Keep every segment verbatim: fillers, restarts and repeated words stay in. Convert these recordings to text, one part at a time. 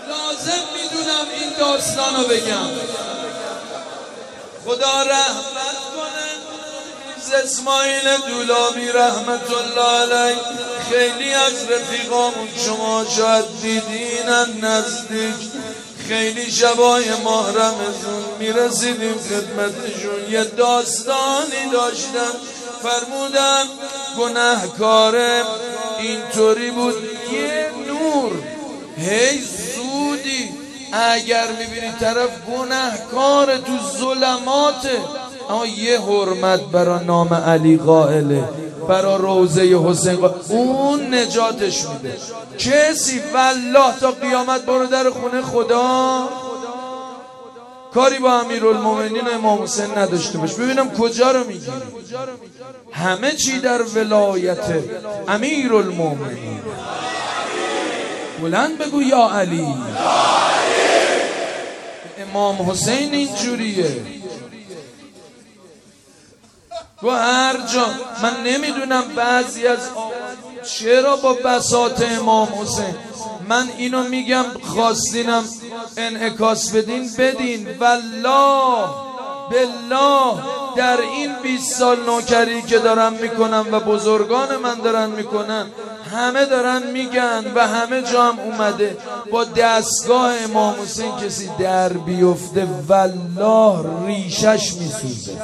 لازم میدونم این داستانو بگم. خدا رحمت کنه اسماعیل دولابی رحمت الله علیه. خیلی از رفیقامون شما شاید دیدینن نزدیک، خیلی شبای ماه رمضان میرسیدیم خدمتشون، یه داستانی داشتن، فرمودن گناهکاره اینطوری بود یه نور هی زودی اگر میبینی طرف گناهکار تو ظلماته، اما یه حرمت برا نام علی قائله، برا روزه حسین قائله، اون نجاتش میده. کسی والله تا قیامت برو در خونه خدا کاری با امیرالمومنین امام حسین نداشته باش، ببینم کجا رو میگیری. همه چی در ولایت امیرالمومنین. بلند بگو یا علی. امام حسین اینجوریه. و هر جا من نمیدونم بعضی از چرا با بساط امام حسین، من اینو میگم خواستینم انعکاس بدین بدین، والله بالله در این بیست سال نوکری که دارم میکنم و بزرگان من دارن میکنن، همه دارن میگن و همه جا هم اومده با دستگاه امام حسین کسی در بیفته والله ریشش میسوزه.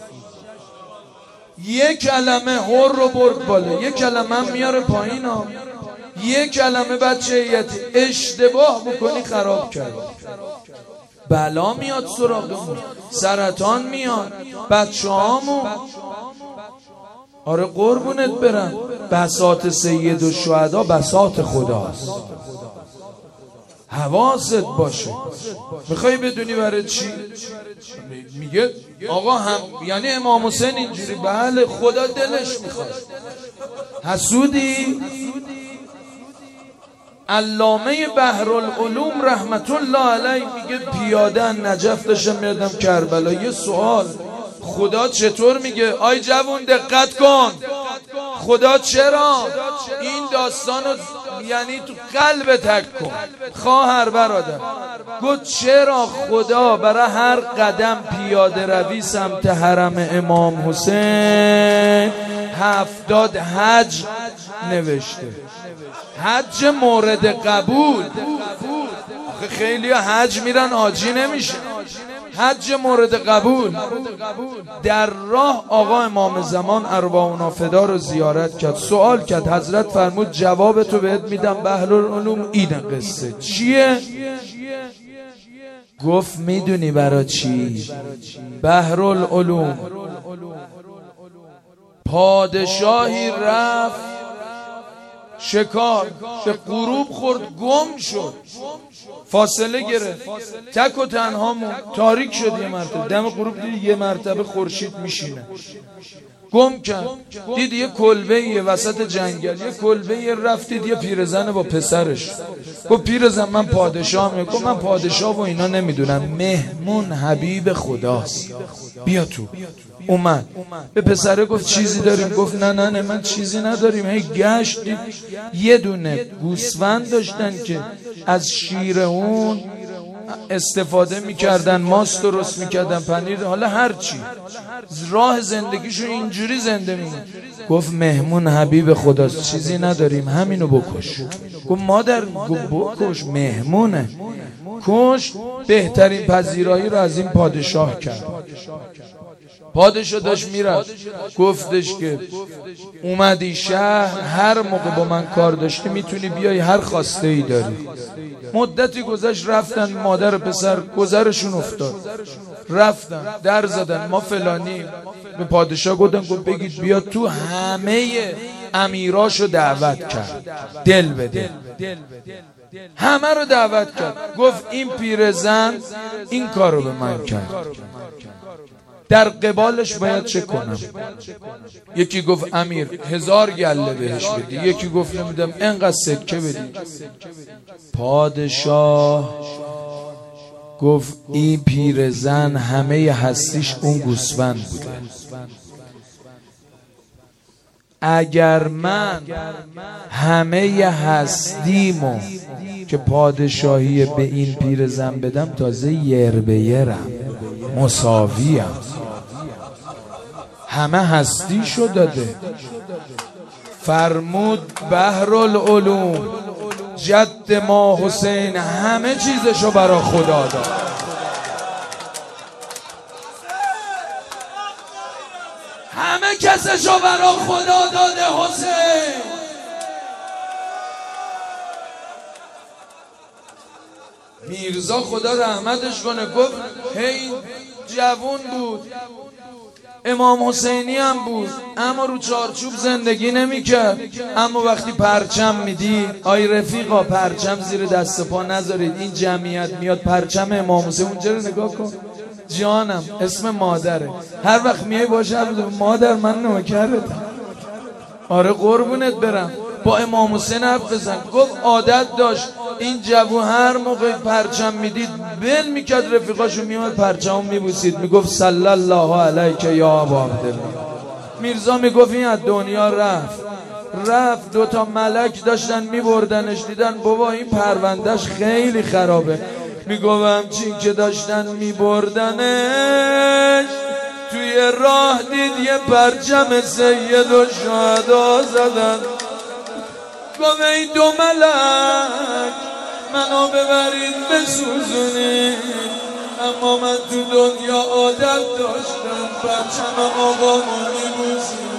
یک کلمه هر رو برد بالا، یک کلمه هم میاره پایین ها، یک کلمه بچه ایتی اشتباه بکنی خراب کرد، بلا میاد سراغمون، سرطان میاد بچه هامون. آره قربونت برم، بساط سید و شهدا بساط خداست، حواست باشه. میخوای بدونی برای چی؟ میگه آقا هم یعنی امام حسین اینجوری، بله خدا دلش میخواد. حسودی؟ علامه بحرالعلوم رحمت الله علیه میگه پیاده نجف داشتم میادم کربلا، یه سوال، خدا چطور میگه آی جوون دقت کن، خدا چرا این داستانو یعنی تو قلب تک کن خواهر برادر، گفت چرا خدا برای هر قدم پیاده روی سمت حرم امام حسین هفتاد حج نوشته، حج مورد قبول. آخه خیلی حج میرن حاجی نمیشه، حج مورد قبول. در راه آقا امام زمان ارواحنا فدا رو زیارت کرد، سوال کرد، حضرت فرمود جواب تو بهت میدم بحرالعلوم اینه قصه چیه؟ گفت میدونی برا چی؟ بحرالعلوم پادشاهی رفت شکار، به غروب خورد گم شد، فاصله گرفت، تک و تنها مون، تاریک شد، یه مرتبه دم غروب دید یه مرتبه خورشید میشینه، گم کرد، دید یه کلبه یه وسط جنگل، یه کلبه یه رفتید یه پیرزن با پسرش، گفت پیرزن من پادشاه میگم، گفت من پادشاه و اینا نمیدونم، مهمون حبیب خداست، بیا تو. اومد به پسره گفت چیزی داریم؟ گفت نه نه نه من چیزی نداریم. هی گشت دید یه دونه گوسفند داشتن که از شیر اون استفاده میکردن، ماست درست میکردن، پنیر، حالا هرچی، راه زندگیشو اینجوری زنده میمون. گفت مهمون حبیب خداست چیزی نداریم، همینو بکش. گفت مادر، گفت بکش، مهمونه. کش. بهترین پذیرایی رو از این پادشاه کرد. پادشاه داشت میرفت، گفتش که اومدی شهر، هر موقع با من کار داشتی میتونی بیای، هر خواسته ای داری. مدتی گذشت، رفتن مادر و پسر گذرشون افتاد، رفتن در زدن ما فلانی، به پادشاه گفتن گفت بگید بیا تو، همه امیراشو دعوت کرد دل به دل، همه رو دعوت کرد. گفت این پیرزن این کارو به من کرد، در قبالش باید چه کنم؟ یکی گفت امیر هزار گله بهش بدی، یکی گفت نمیدم انقدر سکه بدی. پادشاه گفت این پیرزن همه هستیش اون گوسفند بوده، اگر من همه هستیمو که پادشاهی به این پیرزن بدم، تازه یر به یرم، مساویم، همه هستیشو داده. فرمود بحرالعلوم جد ما حسین همه چیزشو برا خدا داد. همه کسشو برا خدا داده حسین. میرزا خدا رحمتش کنه گفت هی جوون بود، امام حسینی هم بود، اما رو چارچوب زندگی نمی کرد. اما وقتی پرچم میدی، آی رفیقا پرچم زیر دست پا نذارید، این جمعیت میاد پرچم امام حسین اونجا رو نگاه کن. جانم اسم مادره، هر وقت میای باشه مادر من نوکرتم، آره قربونت برم، با امام حسین حرف بزن. گفت عادت داشت این جوون هر موقع پرچم میدید بل میکرد رفیقاشو میاد پرچم میبوسید، میگفت صلی الله علیک یا ابا عبدالله. میرزا میگفت این از دنیا رفت رفت دوتا ملک داشتن میبردنش، دیدن بابا این پروندهش خیلی خرابه. میگفت همچین که داشتن میبردنش توی راه دید یه پرچم سید و شهدا زدن. گفت ای دو ملک منو ببرید بسوزونید، اما من تو دنیا عادت داشتم پرچم آقامو میبوسید.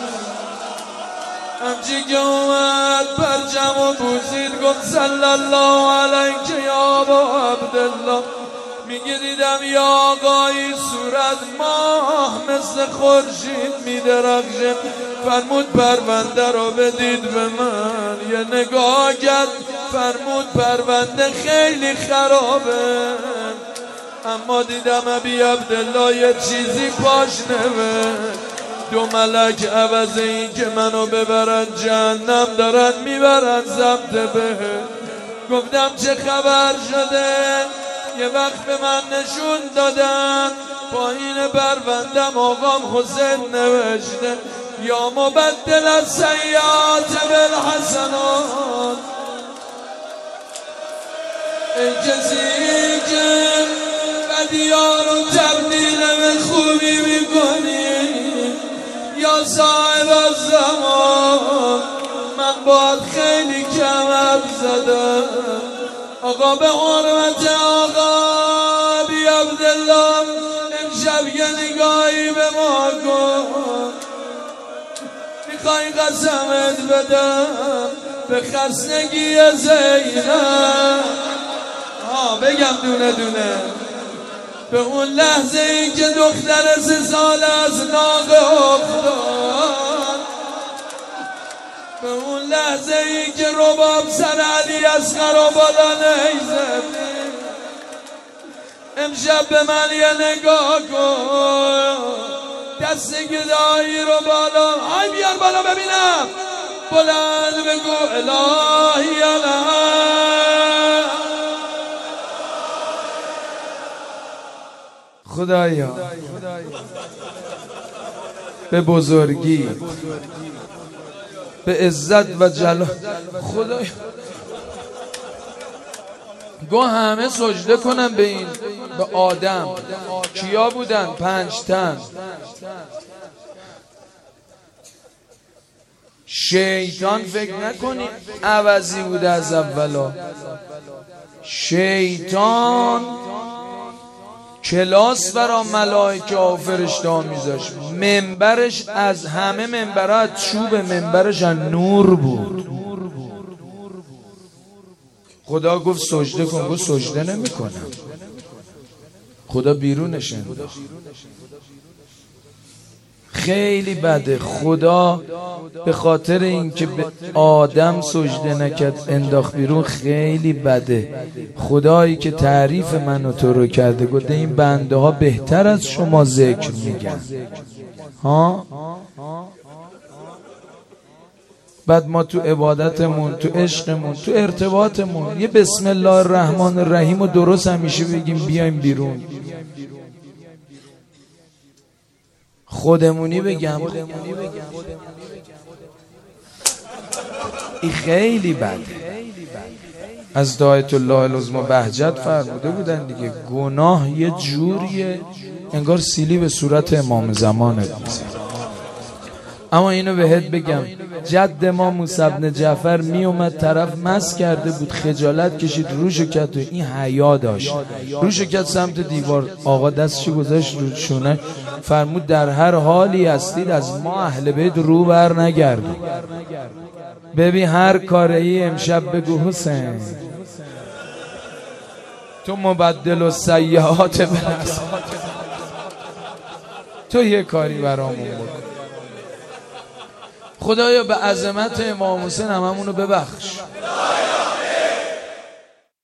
همچی که اومد پرچم و بوسید گفت صلی الله علیک یا ابا عبدالله. میگه دیدم یا آقایی صورت ماه مثل خورشید میدرخشه. فرمود پرونده رو بدید به من، یه نگاه کرد فرمود پرونده خیلی خرابه، اما دیدم ابی عبدالله یه چیزی پاش نوشت. دو ملک عوض این که منو ببرن جهنم دارن میبرن سمت بهشت. گفتم چه خبر شده؟ یه وقت به من نشون دادن پایین پروندم آقام حسین نوشته یا مبدل السیئات بالحسنات. ای کسی که بدی‌ها رو تبدیل به خوبی میکنی، یا صاحب الزمان من باید خیلی کم حرف زدم. آقا به حرمت آقا بی عبدالله امشب یه نگاهی به ما کن. میخوای قسمت بدم به خستگی زینب؟ ها بگم دونه دونه. به اون لحظه ای که دختر سه سال از ناقه افتاد، به اون لحظه ای که رباب سر علی اصغر و بالا نیزد. امشب به من یه نگاه کن، دست گدایی رو بالا های بیار بالا ببینم، بلند بگو الهی الهی. خدایا به بزرگی به عزت و جلال خدایا گو همه سجده کنن به این به آدم. کیا بودن؟ پنج تن. شیطان فکر نکنی عوضی بوده از اولا. شیطان کلاس برا ملائکه و فرشته میذاشت. منبرش از همه منبرها چوب منبرش از نور بود. خدا گفت سجده کن، گفت سجده نمی کنم. خدا بیرونش انداخت. خیلی بده. خدا به خاطر اینکه به آدم سجده نکرد انداخت بیرون، خیلی بده. خدایی که تعریف من و تو رو کرده گفته این بنده ها بهتر از شما ذکر میگن ها. بعد ما تو عبادتمون، تو عشقمون، تو ارتباطمون یه بسم الله الرحمن الرحیم و درست همیشه بگیم بیایم بیرون. خودمونی بگم این خیلی بده. از دایت الله العظمی بهجت فرموده بودن دیگه، گناه یه جوریه انگار سیلی به صورت امام زمانه میزن. اما اینو بهت بگم، جد ما موسی بن جعفر می اومد طرف مست کرده بود، خجالت کشید، روشو کرد، و این حیا داشت، روشو کرد سمت دیوار. آقا دستشو گذاشت رو شونه، فرمود در هر حالی هستید از ما اهل بیت رو بر نگردید. ببین هر کاری امشب بگو حسین تو مبدل و سیئات بنفس، تو یه کاری برامون بکن. خدایا به عظمت امام حسین هممونو ببخش.